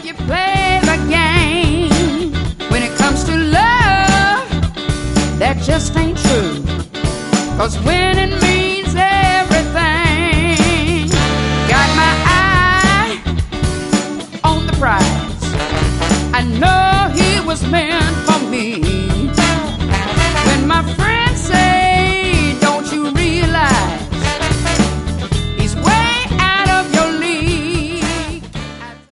you play the game. When it comes to love, that just ain't true. 'Cause winning means everything. Got my eye on the prize. I know he was meant for